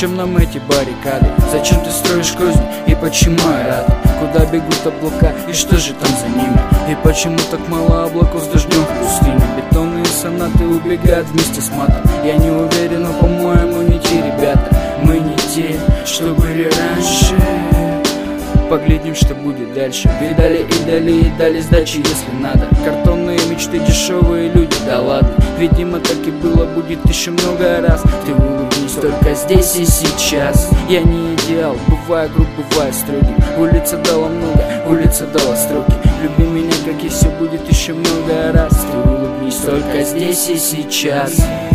Зачем нам эти баррикады? Зачем ты строишь козни? И почему я рад? Куда бегут облака? И что же там за ними? И почему так мало облаков с дождем в пустыне? Бетонные сонаты убегают вместе с матом. Я не уверен, но по-моему не те ребята. Мы не те, что были раньше. Поглядим, что будет дальше. Видали и дали сдачи, если надо. Картонные мечты, дешевые люди, да ладно. Видимо, так и было, будет еще много раз. Ты улыбнись только здесь и сейчас. Я не идеал, бываю груб, бываю строгий. Улица дала много, улица дала строки. Люби меня, как и все будет еще много раз. Ты улыбнись только здесь и сейчас.